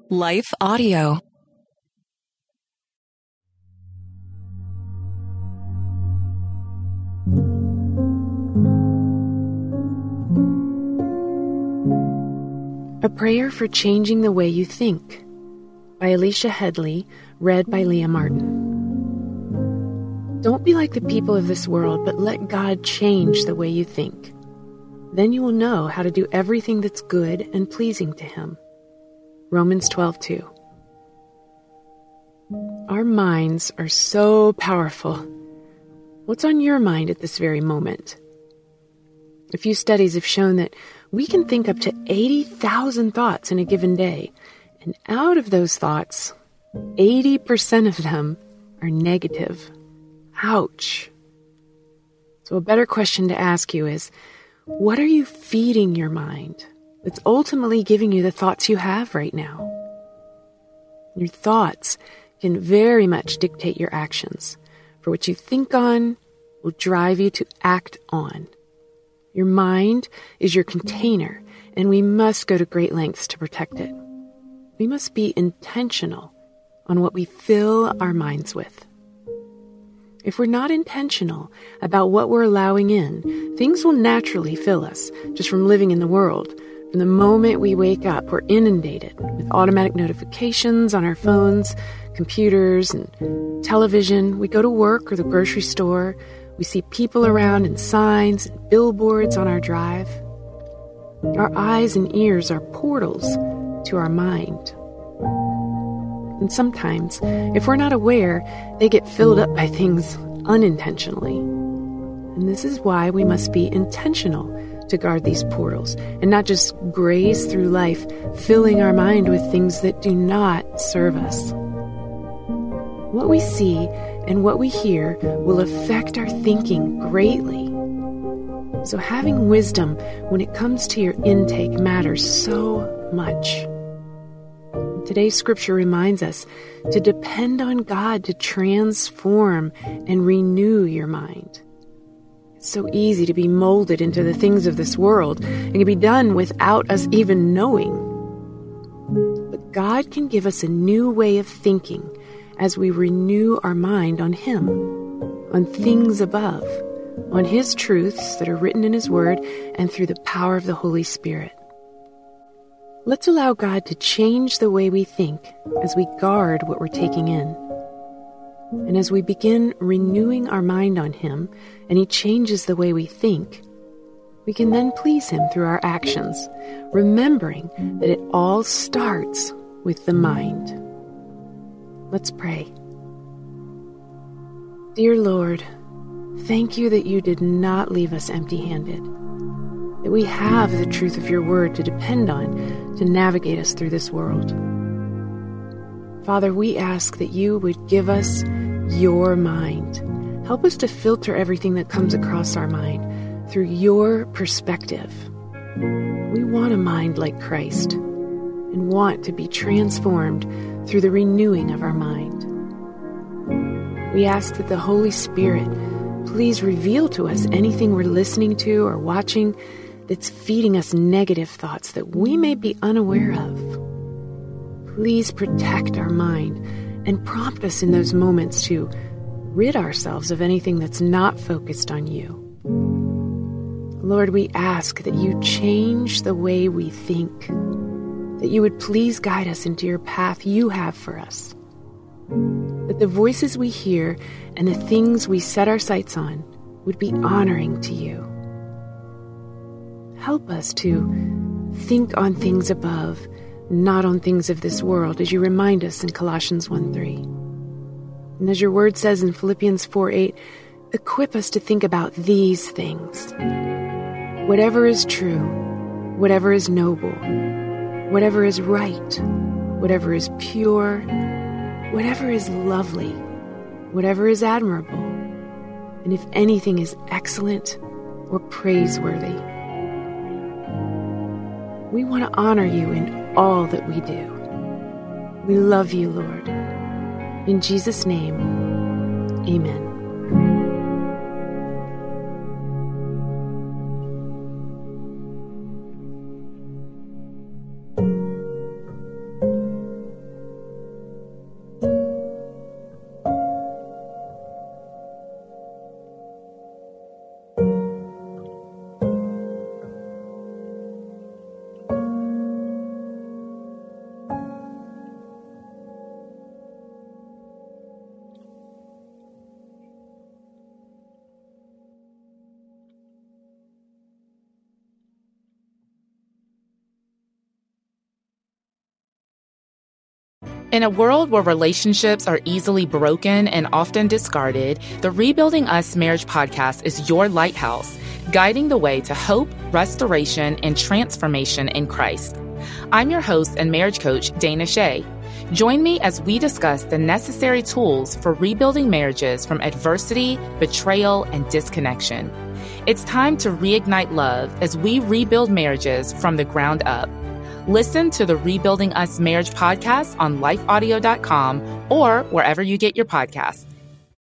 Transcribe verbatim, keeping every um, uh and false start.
Life Audio. A Prayer for Changing the Way You Think by Alicia Headley, read by Leah Martin. Don't be like the people of this world, but let God change the way you think. Then you will know how to do everything that's good and pleasing to Him. Romans twelve two. Our minds are so powerful. What's on your mind at this very moment? A few studies have shown that we can think up to eighty thousand thoughts in a given day, and out of those thoughts, eighty percent of them are negative. Ouch. So a better question to ask you is, what are you feeding your mind that's ultimately giving you the thoughts you have right now? Your thoughts can very much dictate your actions, for what you think on will drive you to act on. Your mind is your container, and we must go to great lengths to protect it. We must be intentional on what we fill our minds with. If we're not intentional about what we're allowing in, things will naturally fill us just from living in the world. From the moment we wake up, we're inundated with automatic notifications on our phones, computers, and television. We go to work or the grocery store. We see people around and signs and billboards on our drive. Our eyes and ears are portals to our mind. And sometimes, if we're not aware, they get filled up by things unintentionally. And this is why we must be intentional to guard these portals and not just graze through life, filling our mind with things that do not serve us. What we see and what we hear will affect our thinking greatly. So having wisdom when it comes to your intake matters so much. Today's scripture reminds us to depend on God to transform and renew your mind. It's so easy to be molded into the things of this world and can be done without us even knowing. But God can give us a new way of thinking as we renew our mind on Him, on things above, on His truths that are written in His Word, and through the power of the Holy Spirit. Let's allow God to change the way we think as we guard what we're taking in. And as we begin renewing our mind on Him, and He changes the way we think, we can then please Him through our actions, remembering that it all starts with the mind. Let's pray. Dear Lord, thank you that you did not leave us empty-handed, that we have the truth of your word to depend on to navigate us through this world. Father, we ask that you would give us your mind. Help us to filter everything that comes across our mind through your perspective. We want a mind like Christ and want to be transformed through the renewing of our mind. We ask that the Holy Spirit please reveal to us anything we're listening to or watching that's feeding us negative thoughts that we may be unaware of. Please protect our mind and prompt us in those moments to rid ourselves of anything that's not focused on you. Lord, we ask that you change the way we think, that you would please guide us into your path you have for us, that the voices we hear and the things we set our sights on would be honoring to you. Help us to think on things above, not on things of this world, as you remind us in Colossians one three. And as your word says in Philippians four eight, equip us to think about these things. Whatever is true, whatever is noble, whatever is right, whatever is pure, whatever is lovely, whatever is admirable, and if anything is excellent or praiseworthy. We want to honor you in all that we do. We love you, Lord. In Jesus' name, amen. In a world where relationships are easily broken and often discarded, the Rebuilding Us Marriage podcast is your lighthouse, guiding the way to hope, restoration, and transformation in Christ. I'm your host and marriage coach, Dana Shea. Join me as we discuss the necessary tools for rebuilding marriages from adversity, betrayal, and disconnection. It's time to reignite love as we rebuild marriages from the ground up. Listen to the Rebuilding Us Marriage podcast on life audio dot com or wherever you get your podcasts.